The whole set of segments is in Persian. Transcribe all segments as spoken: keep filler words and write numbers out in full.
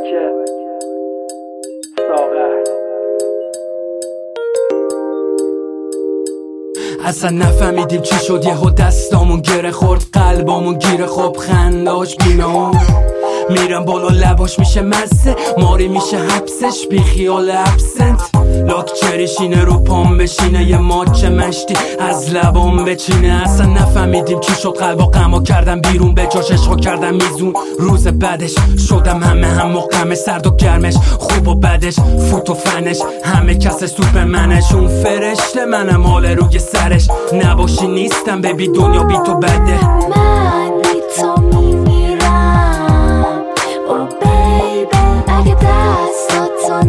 اصلا نفهمیدیم چی شد، یهو دستامون گره خورد، قلبامون گیره، خب خنداش بیمه میرم بالا لباش میشه مزه، ماری میشه حبسش بی خیال ابسنت، لاک چریشینه رو پام بشینه، یه ماچ مشتی از لبام بچینه. اصلا نفهمیدیم چی شد، قلبا غما کردم بیرون، به جاش عشقا کردم میزون. روز بعدش شدم همه هم مقامش، سرد و گرمش، خوب و بدش، فوت و فنش، همه کسش سوپ منش، اون فرشته منم حال روی سرش، نباشی نیستم ببی دنیا بی تو بده. من بی تو میمیرم او بیبی، اگه دستاتو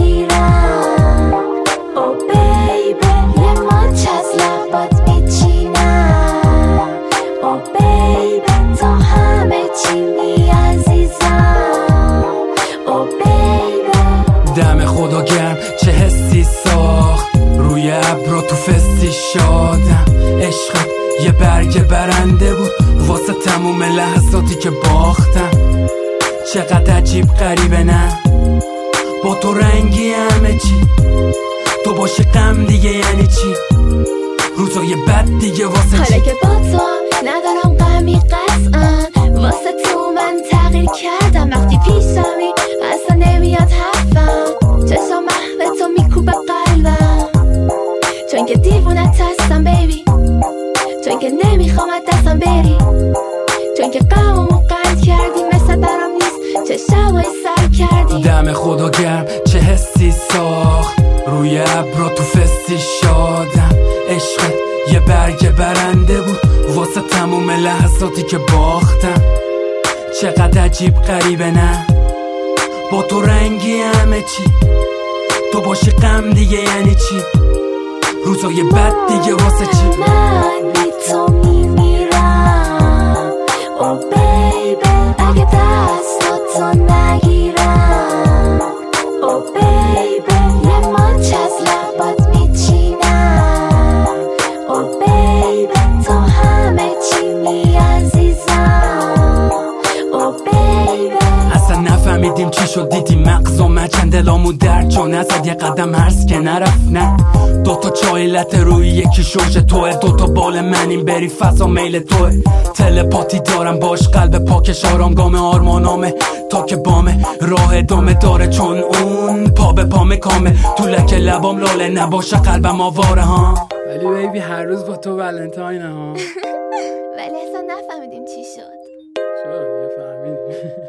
نگیرم او بیبی، یه ماچ از لبات میچینم او بیبی، تا همه چی می عزیزم او بیبی. دم خدا گرم چه حسی ساخت، روی ابرا تو فستی شادم، عشقت یه برگ برنده بود واسه تموم لحظاتی که باختم. چقدر عجیب غریبه نه، با تو رنگی همه چی، تو باشی غم دیگه یعنی چی، روزای بد دیگه واسه چی. حالا که با تو ندارم غمی قطعا، واسه تو من تغییر کردم، وقتی پیشمی اصلا نمیاد حرفم، چشم محو تو میکوبه قلبم، چون که دیوونت هستم بیبی، چون که نمیخوام از دستم بری، چون که غممو قند کردی، مثل برام نیست چه شبای سر کردی. دم خدا گرم چه حسی ساخت، روی ابرا تو فستی شادم، عشقت یه برگ برنده بود واسه تموم لحظاتی که باختم. چقدر عجیب غریبه نه، با تو رنگی همه چی، تو باشی غم دیگه یعنی چی، روزای بد دیگه واسه چی. من بی تو میمیرم او بیبی، اگه دستاتو نگیرم او بیبی، یه ماچ از لبات میچینم او بیبی، تا همه چی می عزیزم او بیبی. اصلا نفهمیدیم چی شد، دیدیم مغز و مچن، دلامون درد چون ازد یه قدم هرس که نرفت. نه دوتا چایلت روی یکی شوش توه، دوتا بال منیم بری فضا میل توه، تلپاتی دارم باش قلب پاکش، آرامگام آرمانامه تا که بامه، راه ادامه داره چون اون پا به پامه کامه، تو لکه لبام لاله نباشه قلبم آواره ها. ولی بیبی هر روز با تو ولنتاینه ها. ولی اصلا نفهمیدیم چی شد. چرا؟ فهمیدیم.